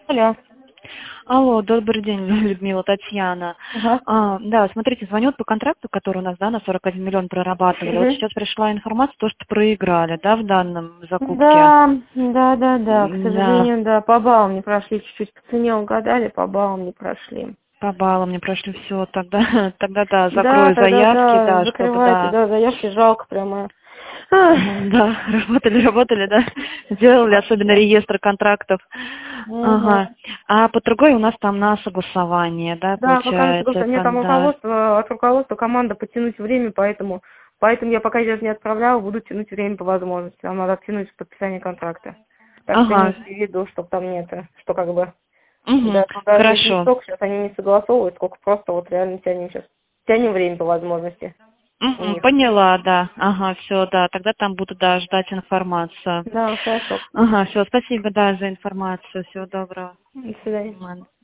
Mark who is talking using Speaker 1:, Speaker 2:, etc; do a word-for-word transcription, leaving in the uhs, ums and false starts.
Speaker 1: Алло.
Speaker 2: Алло, добрый день, Людмила, Татьяна.
Speaker 1: Ага.
Speaker 2: А, да, смотрите, звоню по контракту, который у нас, да, на сорок один миллион прорабатывали. Вот
Speaker 1: Мгм.
Speaker 2: сейчас пришла информация, то, что проиграли, да, в данном закупке.
Speaker 1: Да, да, да, да, к
Speaker 2: Да,
Speaker 1: сожалению, да, по баллам не прошли, чуть-чуть по цене угадали, по баллам не прошли.
Speaker 2: по баллам не прошли все, тогда, тогда да,
Speaker 1: Да,
Speaker 2: закрою
Speaker 1: тогда,
Speaker 2: заявки,
Speaker 1: да,
Speaker 2: да, чтобы,
Speaker 1: закрывайте,
Speaker 2: да.
Speaker 1: да, заявки жалко прямо. Ах,
Speaker 2: Мгм, да, работали, работали, да, сделали, особенно
Speaker 1: вообще.
Speaker 2: реестр контрактов.
Speaker 1: Мгм.
Speaker 2: Ага. А по другой у нас там на согласование, да,
Speaker 1: Да, пока не
Speaker 2: получается,
Speaker 1: согласна. Нет, там
Speaker 2: кон- да.
Speaker 1: руководство, от руководства команда подтянуть время, поэтому, поэтому я пока сейчас не отправляла, буду тянуть время по возможности. Нам надо оттянуть подписание контракта. Так что
Speaker 2: Ага.
Speaker 1: имейте в виду, чтобы там нет, что как бы
Speaker 2: Угу.
Speaker 1: Да, ну, даже если не
Speaker 2: Хорошо.
Speaker 1: столько сейчас они не согласовывают, сколько просто вот реально тянем сейчас. Тянем время по возможности у
Speaker 2: Мгм,
Speaker 1: них.
Speaker 2: поняла, да. Ага, все, да. Тогда там буду, да, ждать информацию.
Speaker 1: Да, хорошо.
Speaker 2: Ага, все, спасибо, да, за информацию. Всего доброго.
Speaker 1: До свидания.
Speaker 2: Ладно.